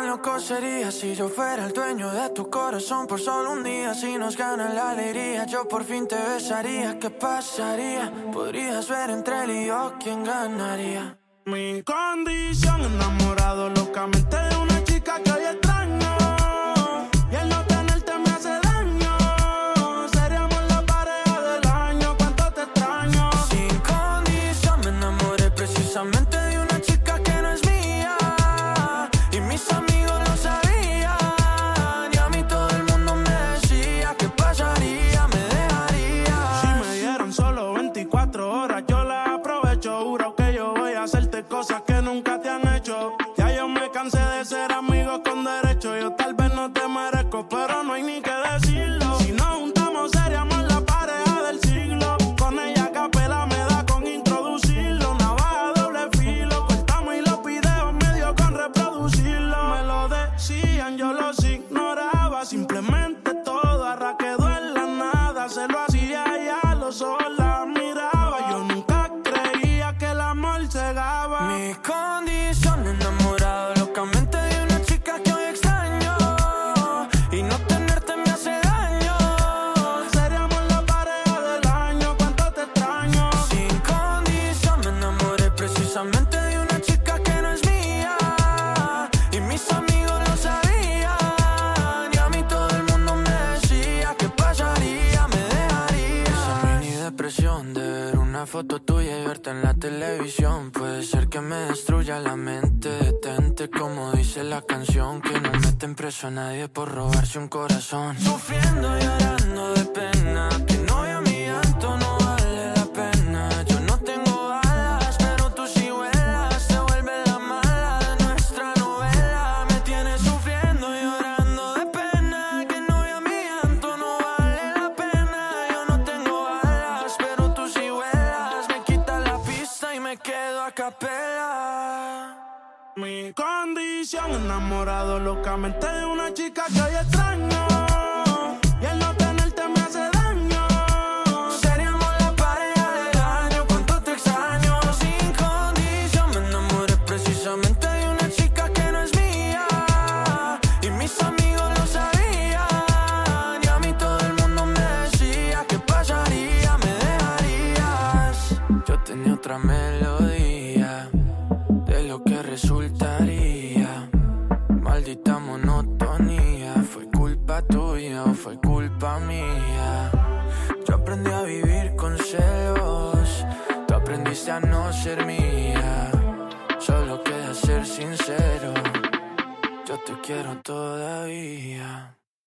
loco sería si yo fuera el dueño de tu corazón por solo un día. Si nos gana la alegría, yo por fin te besaría. ¿Qué pasaría? Podrías ver entre él y yo quién ganaría. Mi condición, enamorado locamente de una chica que hoy extraño. Y el no tenerte me hace daño. Seríamos la pareja del año, cuánto te extraño. Sin condición me enamoré precisamente de una chica que no es mía. Y mis amigos lo sabían. Y a mí todo el mundo me decía ¿qué pasaría? Me dejaría. Si me dieran solo 24 horas yo las aprovecho. Juro que yo voy a hacerte cosas que nunca te han hecho. Ya yo me cansé de ser amigos con derecho. Yo tal vez no te merezco, pero no hay ni que decirlo. Si nos juntamos seríamos la pareja del siglo. Con ella a capela me da con introducirlo. Navaja doble filo, cortamos y los videos me dio con reproducirlo. Me lo decían, yo los ignoraba. Simplemente todo arra quedó en la nada. Se lo hacía y a los ojos la miraba. Yo nunca creía que el amor cegaba. Mi condición, enamorado locamente de una chica que hoy extraño. Y no tenerte me hace daño. Seríamos la pareja del año, cuánto te extraño. Sin condición me enamoré precisamente de una chica que no es mía. Y mis amigos lo sabían. Y a mí todo el mundo me decía ¿qué pasaría? Me dejaría. Esa mini depresión de ver una foto tuya y verte en la televisión puede ser que me destruya la mente. Detente como dice la canción, que no meten preso a nadie por robarse un corazón. Sufriendo y llorando de pena, que no vea mi llanto, no vale la pena. Yo no tengo alas, pero tú sí vuelas. Se vuelve la mala de nuestra novela. Me tienes sufriendo y llorando de pena, que no vea mi llanto, no vale la pena. Yo no tengo alas, pero tú sí vuelas. Me quitas la pista y me quedo a capela. Mi condición, enamorado locamente de una chica que hoy extraño. Y el no tenerte me hace daño. Seríamos la pareja del año, cuánto te extraño. Sin condición me enamoré precisamente de una chica que no es mía. Y mis amigos lo sabían. Y a mí todo el mundo me decía ¿qué pasaría? Me dejarías. Yo tenía otra melodía de lo que resultaría. Maldita monotonía. ¿Fue culpa tuya o fue culpa mía? Yo aprendí a vivir con celos. Tú aprendiste a no ser mía. Solo queda ser sincero. Yo te quiero todavía.